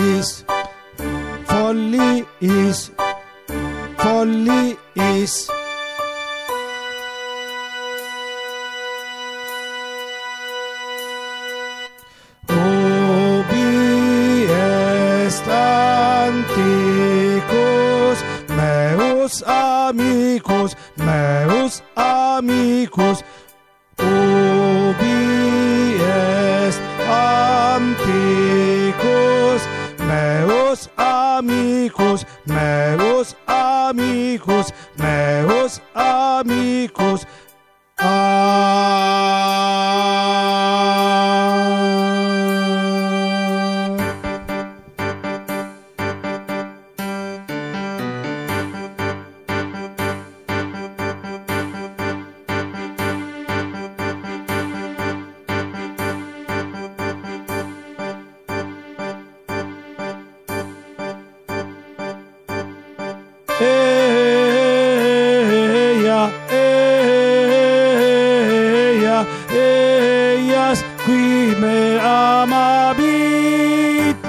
is, folly is, folly is. Ubi est antiquus meus amicus, meus amicus. Ubi est antiquus meus amicus, meus amicus, meus amicus. Eias qui me amabit.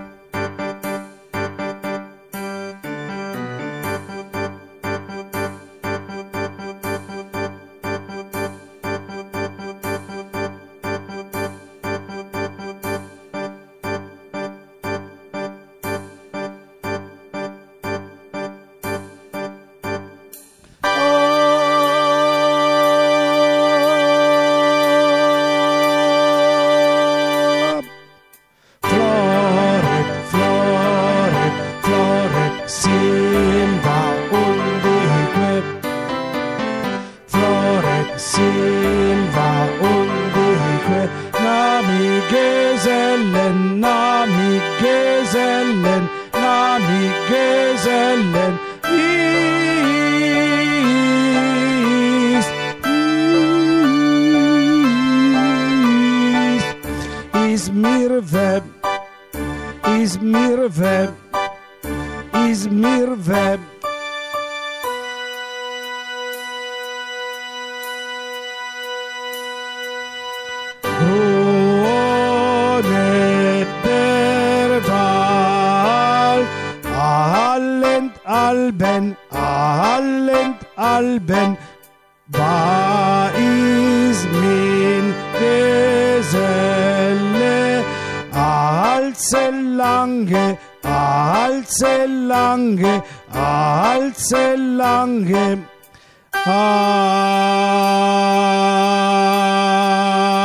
Silva undique, nami Gesellen, nami Gesellen, nami Gesellen, is mir web, is mir web, is mir web. Alben, Alben, ba is min Geselle, allze lange, allze lange, allze lange.